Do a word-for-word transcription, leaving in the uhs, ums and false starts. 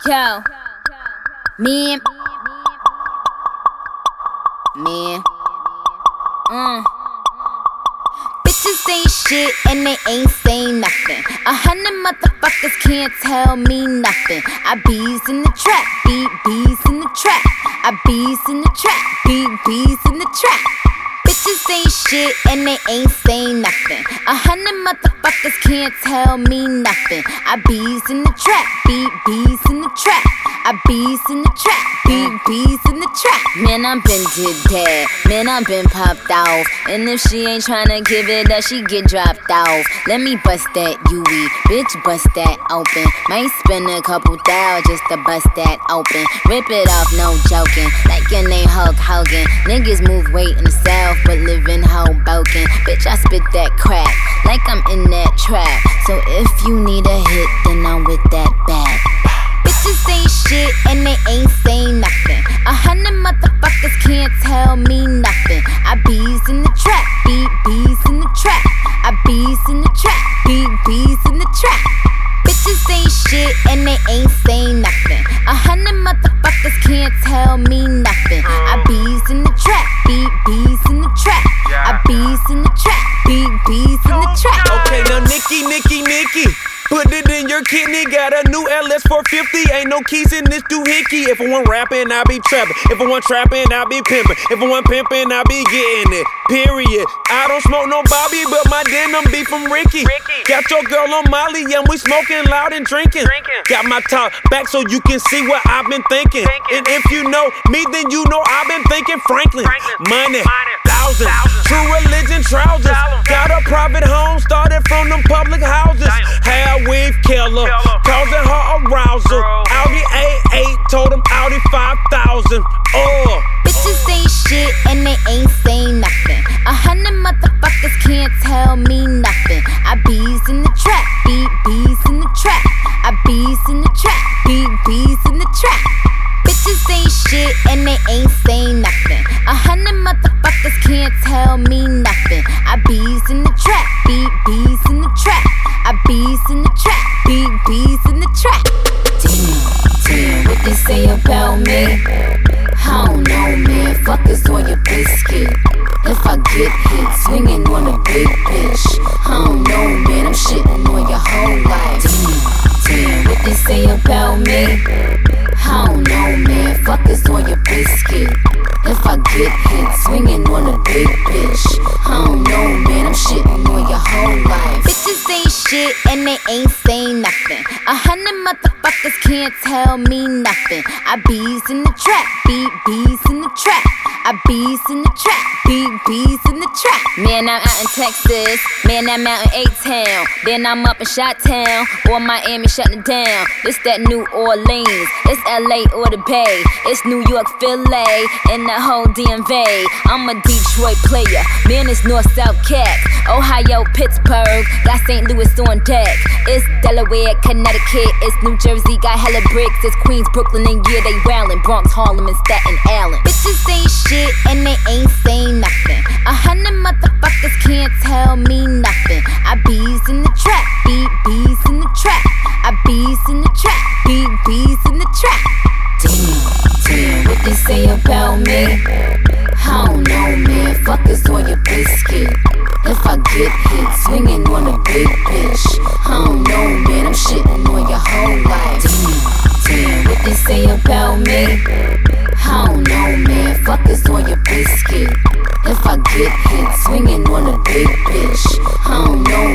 Yo, me and me, mm. Bitches ain't shit and they ain't saying nothing. A hundred motherfuckers can't tell me nothing. I bees in the trap, beat bees in the trap. I bees in the trap, beat bees in the trap. Bitches ain't shit and they ain't saying nothing. A hundred motherfuckers can't tell me nothing. I bees in the trap, beat bees in the trap. I bees in the trap, beat bees in the trap. Man, I been did that. Man, I been popped off. And if she ain't tryna give it up, she get dropped off. Let me bust that U E, bitch, bust that open. Might spend a couple thou just to bust that open. Rip it off, no joking. Like your name Hulk Hogan. Niggas move weight in the south, but live in Hoboken. Bitch, I spit that crack like I'm in that trap. So if you need a hit, then I'm with that bag. Bitches ain't shit and they ain't saying nothing. A hundred motherfuckers can't tell me nothing. I bees in the trap, beat bees in the trap. I bees in the trap, beat bees in the trap. Bitches ain't shit and they ain't saying nothing. A hundred motherfuckers can't tell me nothing. I bees in the trap, beat bees in the trap. I bees in the trap, beat bees in the trap. Okay, now Nikki, Nikki, Nikki, put it in your kidney. Got a new L S four fifty. Ain't no keys in this doohickey. If I want rapping, I be trapping. If I want trapping, I be pimping. If I want pimping, I be getting it. Period. I don't smoke no Bobby, but my denim be from Ricky. Ricky. Got your girl on Molly, and we smoking loud and drinking. drinking. Got my top back so you can see what I've been thinking. thinking. And if you know me, then you know I've been thinking Franklin. Franklin. Money, Money. Thousands. Thousands. True religion trousers. Got a private home, started from them public houses. Hair weave killer, causing her arousal. Audi A eight, told him Audi five thousand. Oh. Bitches ain't shit and they ain't saying nothing. A hundred motherfuckers can't tell me nothing. I bees in the trap, beat bees in the trap. I bees in the trap, beat bees in the trap. Bitches ain't shit and they ain't saying nothing. A hundred motherfuckers can't tell me nothing. I bees in the trap, beat bees in the trap. I bees in the trap, beat bees in the trap. Damn, damn, what they say about me? I don't know, man. Fuck is on your biscuit. If I get hit, swinging on a big bitch. I don't know, man. I'm shitting on your whole life. Damn, damn, what they say about me? I don't know, man. Fuck is on your biscuit. If I get hit, swinging on a big bitch. I don't know, man. I'm shitting on your whole life. Bitches ain't shit and they ain't saying nothing. A hundred motherfuckers can't tell me nothing. I bees in the trap, beat bees in the trap. I bees in the trap, beat bees in the trap. Man, I'm out in Texas. Man, I'm out in A-Town. Then I'm up in Chi-Town or Miami shutting down. It's that New Orleans. It's L A or the Bay. It's New York, Philly, and the whole D M V. I'm a Detroit player. Man, it's North-South Cat. Ohio, Pittsburgh. Got Saint Louis on deck. It's Delaware, Connecticut. It's New Jersey, got hella bricks. It's Queens, Brooklyn, and yeah, they wildin'. Bronx, Harlem, and Staten Island. Bitches ain't shit and they ain't saying nothing. A hundred motherfuckers can't tell me nothing. I bees in the trap, beat bees in the trap. I bees in the trap, beat bees in the trap. Damn, damn, what they say about me? I don't know, man. Fuck is on your biscuit. If I get hit, swinging on a big bitch. I don't know, man. I'm shitting on your whole life. Damn, damn, what they say about me? I don't know, man. Fuck is on your biscuit. If I get hit, swinging on a big bitch. I don't know,